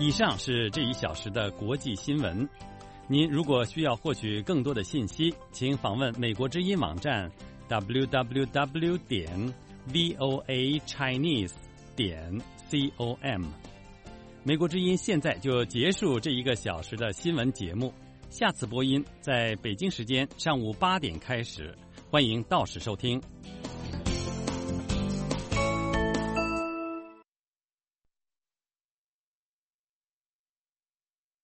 以上是这一小时的国际新闻。您如果需要获取更多的信息，请访问美国之音网站 double-u double-u double-u 点 voa chinese 点 com。美国之音现在就结束这一个小时的新闻节目，下次播音在北京时间上午八点开始，欢迎到时收听。